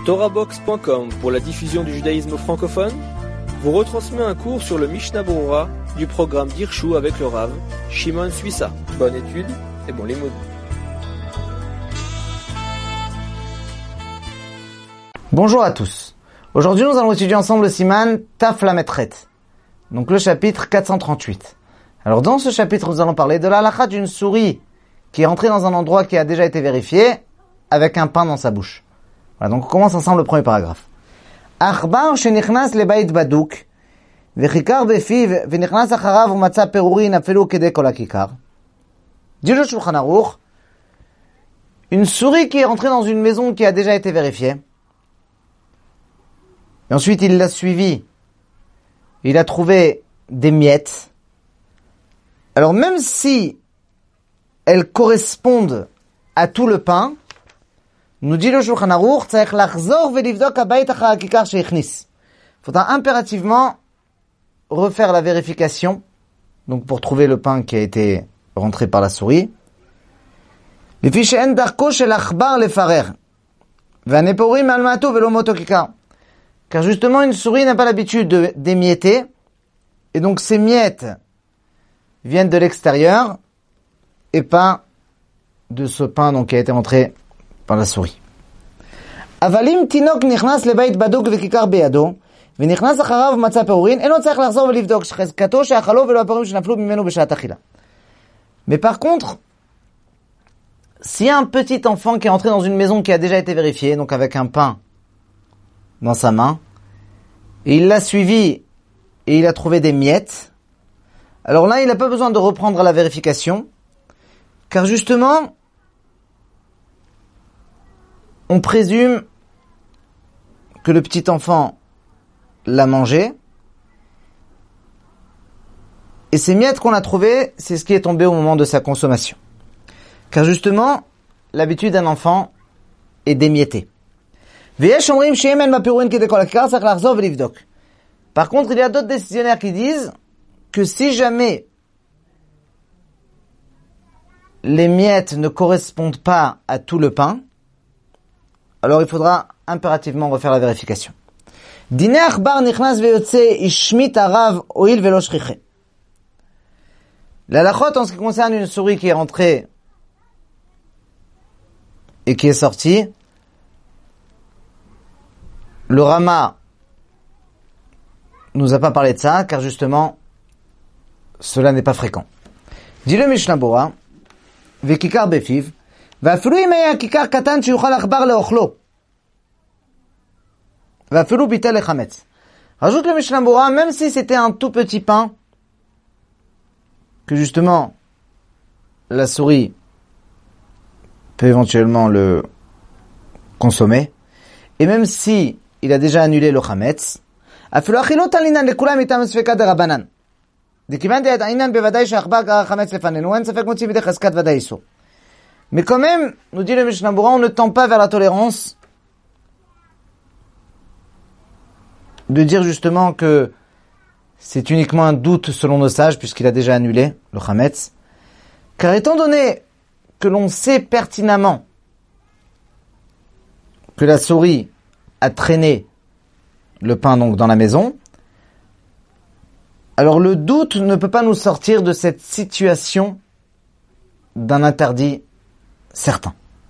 TorahBox.com pour la diffusion du judaïsme francophone vous retransmet un cours sur le Mishnah Berurah du programme d'Irshu avec le Rav Shimon Suissa. Bonne étude et bon limoud. Bonjour à tous. Aujourd'hui, nous allons étudier ensemble le Siman Taf Lamed Chet, donc le chapitre 438. Alors, dans ce chapitre, nous allons parler de la halakha d'une souris qui est rentrée dans un endroit qui a déjà été vérifié avec un pain dans sa bouche. Voilà, donc on commence ensemble le premier paragraphe. Achbar shenichnas lebait badouk vechikar befiv venichnas acharav umatza perurin afelu kedei kol hakikar. Dit le Shulchan Aruch, une souris qui est rentrée dans une maison qui a déjà été vérifiée. Et ensuite, il l'a suivi. Il a trouvé des miettes. Alors, même si elles correspondent à tout le pain, nous dit le Shulchan Aruch, faudra impérativement refaire la vérification, donc pour trouver le pain qui a été rentré par la souris. Car justement, une souris n'a pas l'habitude d'émietter, et donc ces miettes viennent de l'extérieur, et pas de ce pain donc, qui a été rentré par la souris. Avalim tinok nichnas lebait baduk vekikar beyado, venichnas acharav matza perurin, eno tzarich lachzor velivdok shchezkato sheachalo velo aparim shenaflu mimenu beshat achila. Mais par contre, s'il y a un petit enfant qui est entré dans une maison qui a déjà été vérifiée, donc avec un pain dans sa main, et il l'a suivi et il a trouvé des miettes, alors là, il n'a pas besoin de reprendre la vérification, car justement, on présume que le petit enfant l'a mangé, et ces miettes qu'on a trouvées, c'est ce qui est tombé au moment de sa consommation. Car justement, l'habitude d'un enfant est d'émietter. Par contre, il y a d'autres décisionnaires qui disent que si jamais les miettes ne correspondent pas à tout le pain, alors il faudra impérativement refaire la vérification. La halachot en ce qui concerne une souris qui est rentrée et qui est sortie, le Rama nous a pas parlé de ça, car justement, cela n'est pas fréquent. Dit le Mishnah Berurah, vekikar befiv, ואפילו אם היה כיכר קטן שיוכל עכבר לאוכלו. ואפילו ביטל לחמץ. Rajoute le Mishnah Berurah, même si c'était un tout petit pain, que justement, la souris peut éventuellement le consommer, et même si il a déjà annulé le chametz, אפילו אכילות עלינן לכולם מטעם ספקא דרבנן. דכיוון דעינן בוודאי שהעכבר גרר חמץ לפנינו, אין ספק מוציא בידי חזקת ודאי איסור. Mais quand même, nous dit le Mishnah Berurah, on ne tend pas vers la tolérance de dire justement que c'est uniquement un doute selon nos sages, puisqu'il a déjà annulé le chametz. Car étant donné que l'on sait pertinemment que la souris a traîné le pain donc dans la maison, alors le doute ne peut pas nous sortir de cette situation d'un interdit certain.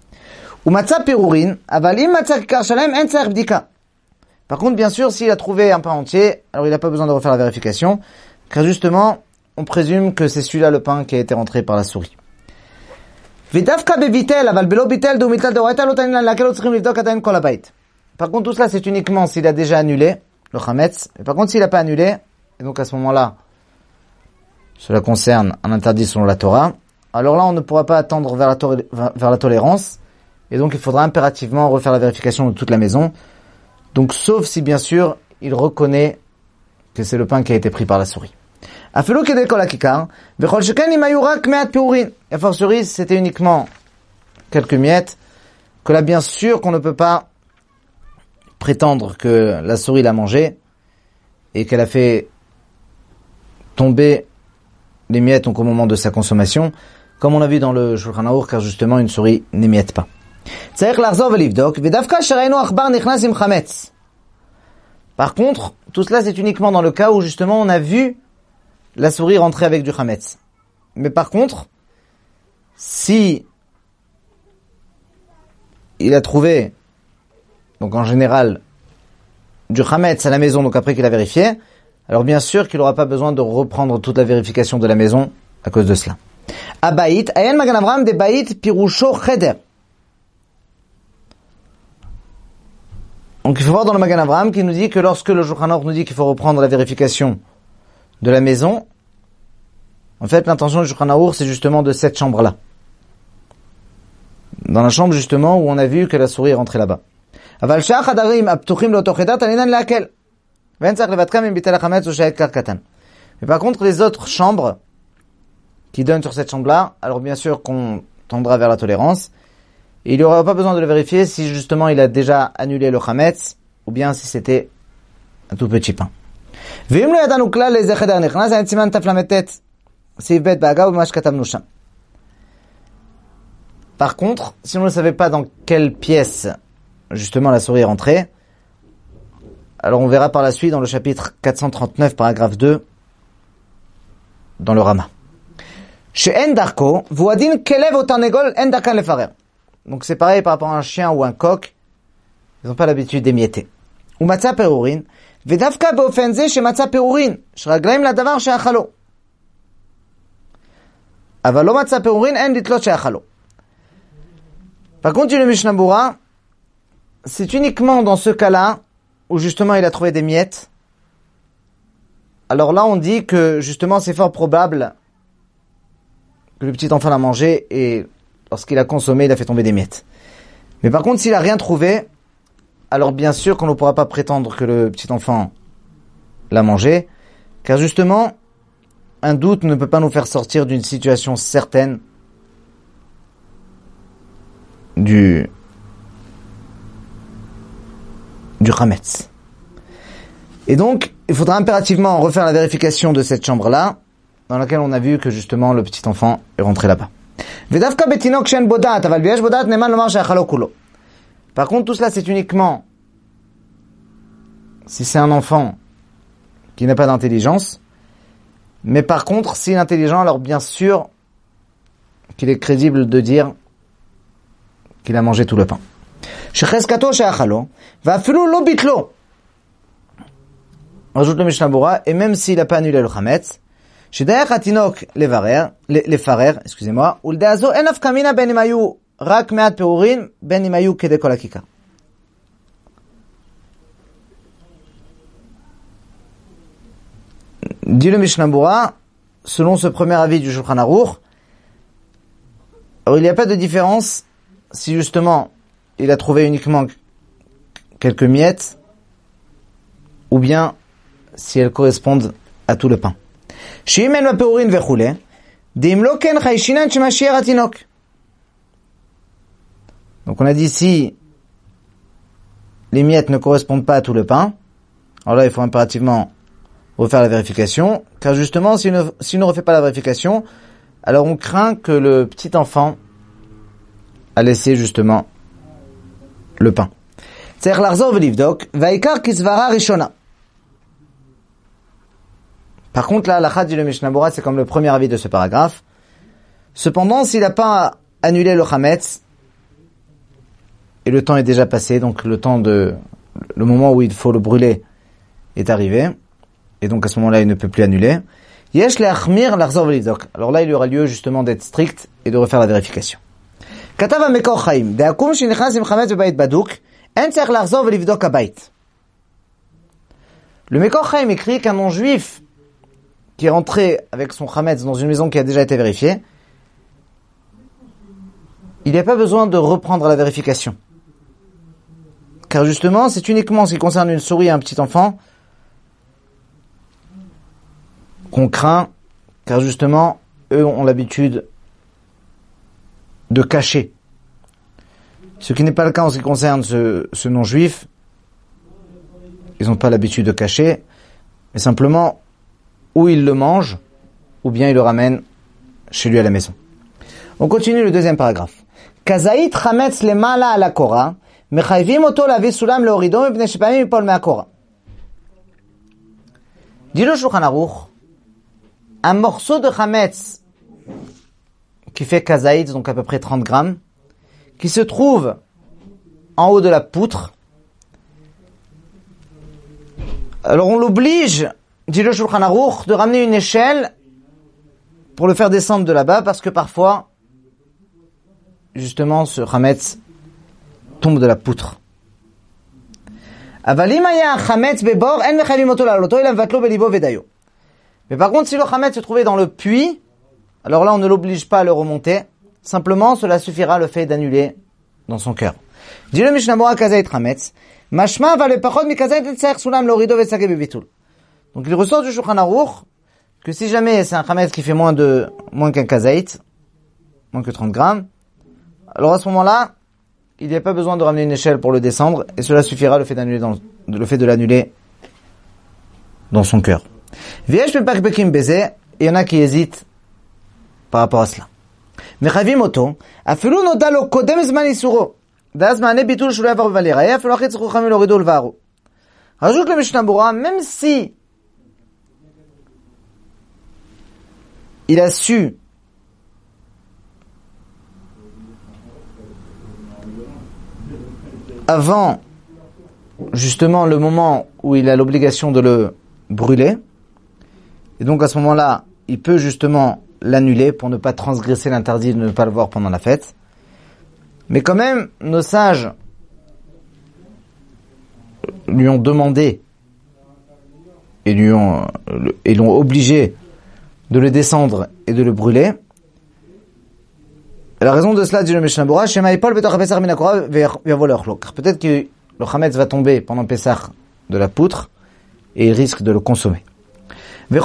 Par contre, bien sûr, s'il a trouvé un pain entier, alors il n'a pas besoin de refaire la vérification, car justement, on présume que c'est celui-là le pain qui a été rentré par la souris. Par contre, tout cela, c'est uniquement s'il a déjà annulé le chametz. Et par contre, s'il n'a pas annulé, et donc à ce moment-là, cela concerne un interdit selon la Torah, alors là, on ne pourra pas attendre vers la tolérance, et donc il faudra impérativement refaire la vérification de toute la maison. Donc, sauf si, bien sûr, il reconnaît que c'est le pain qui a été pris par la souris. A fortiori, c'était uniquement quelques miettes, que là, bien sûr, qu'on ne peut pas prétendre que la souris l'a mangé et qu'elle a fait tomber les miettes donc, au moment de sa consommation, comme on l'a vu dans le Shulchan Aruch, car justement une souris n'émiette pas. Par contre, tout cela c'est uniquement dans le cas où justement on a vu la souris rentrer avec du chametz. Mais par contre, si il a trouvé, donc en général, du chametz à la maison, donc après qu'il a vérifié, alors bien sûr qu'il n'aura pas besoin de reprendre toute la vérification de la maison à cause de cela. Abayit, Ayen Magan Avram de Bayit Pirusho Cheder. Donc il faut voir dans le Magan Avram qui nous dit que lorsque le Shulchan Aruch nous dit qu'il faut reprendre la vérification de la maison, en fait l'intention du Shulchan Aruch c'est justement de cette chambre-là. Dans la chambre justement où on a vu que la souris est rentrée là-bas. Aval Shach Hadarim Aptuchim Loto Chedat Alinan Lakel. Mais par contre, les autres chambres qui donnent sur cette chambre-là, alors bien sûr qu'on tendra vers la tolérance. Et il n'y aura pas besoin de le vérifier si justement il a déjà annulé le chametz, ou bien si c'était un tout petit pain. Par contre, si on ne savait pas dans quelle pièce justement la souris est rentrée, alors on verra par la suite dans le chapitre 439, paragraphe 2, dans le Rama. Chez Endarko, Vuadin Kelev Otanegol Endarkan Lefarer. Donc c'est pareil par rapport à un chien ou un coq, ils n'ont pas l'habitude d'émietter. Ou Matza Perurin, Vedavka Beofenze chez Matza Perurin, Shraglaim la Davar chez Achalo. Avalo Matza Perurin en Ditlot chez Achalo. Par contre, le Mishnah Berurah, c'est uniquement dans ce cas-là où justement il a trouvé des miettes. Alors là, on dit que justement c'est fort probable que le petit enfant l'a mangé et lorsqu'il a consommé, il a fait tomber des miettes. Mais par contre, s'il a rien trouvé, alors bien sûr qu'on ne pourra pas prétendre que le petit enfant l'a mangé, car justement, un doute ne peut pas nous faire sortir d'une situation certaine du chametz. Et donc, il faudra impérativement refaire la vérification de cette chambre-là, dans laquelle on a vu que justement le petit enfant est rentré là-bas. Par contre, tout cela c'est uniquement si c'est un enfant qui n'a pas d'intelligence, mais par contre, s'il est intelligent, alors bien sûr qu'il est crédible de dire qu'il a mangé tout le pain. Rajoute le Mishnah Berurah, et même s'il n'a pas annulé le chametz, les farer, excusez-moi, ou le deazo enaf kamina ben imayu rak meat perurin ben imayu kede kol hakika. Dit le Mishnah Berurah, selon ce premier avis du Shulchan Aruch, alors il n'y a pas de différence si justement il a trouvé uniquement quelques miettes ou bien si elles correspondent à tout le pain. Donc on a dit si les miettes ne correspondent pas à tout le pain, alors là il faut impérativement refaire la vérification, car justement s'il ne refait pas la vérification, alors on craint que le petit enfant a laissé justement le pain. Par contre, là, la dit le Mishnah Berurah, c'est comme le premier avis de ce paragraphe. Cependant, s'il n'a pas annulé le chametz, et le temps est déjà passé, donc le moment où il faut le brûler est arrivé, et donc à ce moment-là, il ne peut plus annuler. Alors là, il y aura lieu justement d'être strict et de refaire la vérification. Le Mekor Chaim écrit qu'un non-juif qui est rentré avec son chametz dans une maison qui a déjà été vérifiée, il n'y a pas besoin de reprendre la vérification. Car justement, c'est uniquement en ce qui concerne une souris et un petit enfant qu'on craint, car justement, eux ont l'habitude de cacher. Ce qui n'est pas le cas en ce qui concerne ce non-juif. Ils n'ont pas l'habitude de cacher, mais simplement, ou il le mange, ou bien il le ramène chez lui à la maison. On continue le deuxième paragraphe. Kazait chametz lemala ala kora, mechayvim oto lavi sulam leorido mipnei shepamim yipol me'akora. Dit le Shulchan Aruch, un morceau de chametz qui fait kazaït, donc à peu près 30 grammes, qui se trouve en haut de la poutre. Alors on l'oblige, dit le Shulchan Aruch, de ramener une échelle pour le faire descendre de là-bas, parce que parfois, justement, ce chametz tombe de la poutre. Mais par contre, si le chametz se trouvait dans le puits, alors là, on ne l'oblige pas à le remonter. Simplement, cela suffira le fait d'annuler dans son cœur. Dit le Mishnah Bora Kazait Chametz, Mashma va le pachot mi Kazait l'tsair sulam l'orido v'tsage bebitul. Donc il ressort du Shulchan Aruch que si jamais c'est un chametz qui fait moins qu'un Kazait, moins que 30 grammes, alors à ce moment-là, il n'y a pas besoin de ramener une échelle pour le descendre, et cela suffira le fait de l'annuler dans son cœur. Viesh mepakbekim beze, et il y en a qui hésitent par rapport à cela. Mechavim oto, afilu nodalo kodem zman isuro, daz mane bitul shulay avar bevaliraye, afilu achit tzruch chamil orido lvaro. Rajoute le Mishnah Bora, même si il a su avant justement le moment où il a l'obligation de le brûler, et donc à ce moment-là, il peut justement l'annuler pour ne pas transgresser l'interdit de ne pas le voir pendant la fête. Mais quand même, nos sages lui ont demandé et l'ont obligé de le descendre et de le brûler. La raison de cela, dit le Mishnah Bora, peut-être que le chametz va tomber pendant Pessah de la poutre et il risque de le consommer. Et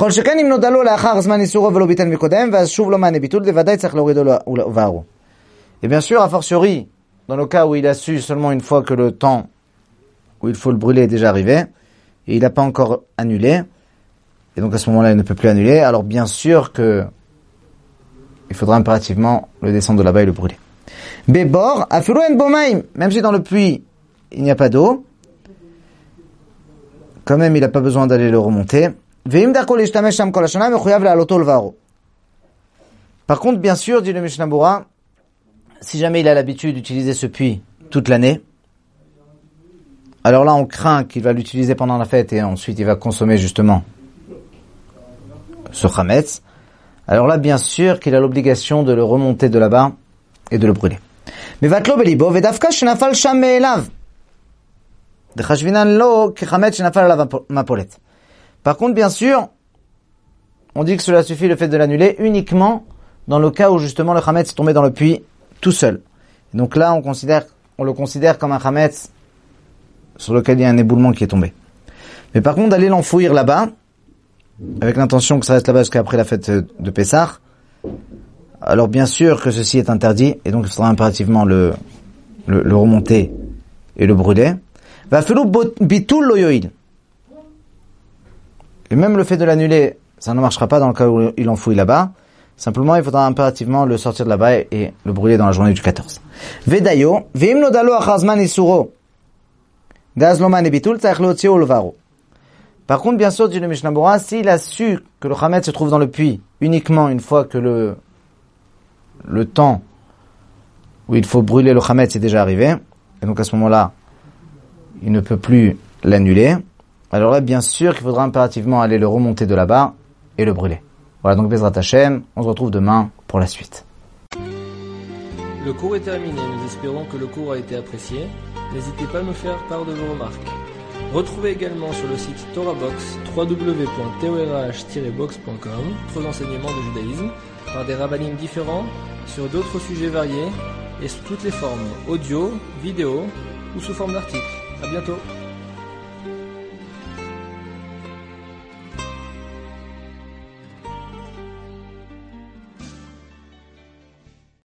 bien sûr, a fortiori, dans le cas où il a su seulement une fois que le temps où il faut le brûler est déjà arrivé, et il n'a pas encore annulé, et donc à ce moment-là, il ne peut plus annuler, alors bien sûr que il faudra impérativement le descendre de là-bas et le brûler. Bebor, afirouen bomaim, même si dans le puits, il n'y a pas d'eau, quand même, il n'a pas besoin d'aller le remonter. Par contre, bien sûr, dit le Mishnah Bora, si jamais il a l'habitude d'utiliser ce puits toute l'année, alors là, on craint qu'il va l'utiliser pendant la fête et ensuite il va consommer justement ce chametz. Alors là, bien sûr qu'il a l'obligation de le remonter de là-bas et de le brûler. Mais vatlo belibo vedafka shenafal sham me'elav. Dechashvinan lo kechametz shenafal alav mapolet. Par contre, bien sûr, on dit que cela suffit le fait de l'annuler uniquement dans le cas où justement le chametz est tombé dans le puits tout seul. Et donc là, on le considère comme un chametz sur lequel il y a un éboulement qui est tombé. Mais par contre, d'aller l'enfouir là-bas, avec l'intention que ça reste là-bas jusqu'après la fête de Pessah, alors bien sûr que ceci est interdit, et donc il faudra impérativement le remonter et le brûler. Va falloir bitul lo yoil. Et même le fait de l'annuler, ça ne marchera pas dans le cas où il enfouit là-bas. Simplement, il faudra impérativement le sortir de là-bas et le brûler dans la journée du 14. Vedayo, veim nodalo achazman isuro. Dazloman et bitul tzarich leotzio ulvaro. Par contre, bien sûr, dit le Mishnah Bora, s'il a su que le chametz se trouve dans le puits uniquement une fois que le temps où il faut brûler le chametz est déjà arrivé, et donc à ce moment-là, il ne peut plus l'annuler, alors là, bien sûr qu'il faudra impérativement aller le remonter de là-bas et le brûler. Voilà, donc Bezrat Hashem, on se retrouve demain pour la suite. Le cours est terminé, nous espérons que le cours a été apprécié. N'hésitez pas à nous faire part de vos remarques. Retrouvez également sur le site TorahBox www.torah-box.com d'autres enseignements de judaïsme par des rabbinim différents sur d'autres sujets variés et sous toutes les formes, audio, vidéo ou sous forme d'articles. À bientôt.